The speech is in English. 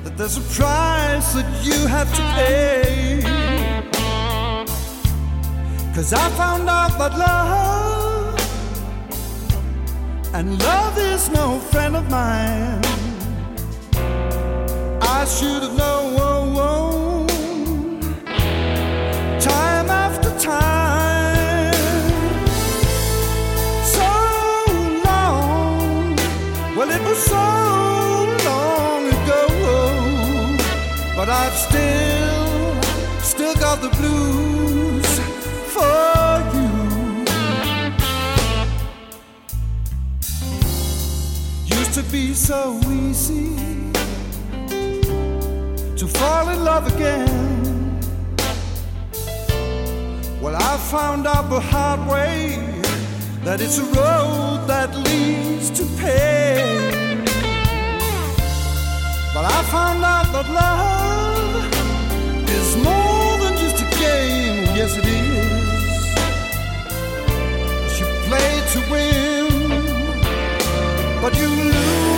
that there's a price that you have to pay. 'Cause I found out that love, and love is no friend of mine. I should have known time after time. So long, well it was so long ago, but I've still got the blues for you. Used to be so easy to fall in love again. Well, I found out the hard way that it's a road that leads to pain. But I found out that love is more than just a game. Yes, it is. You play to win, but you lose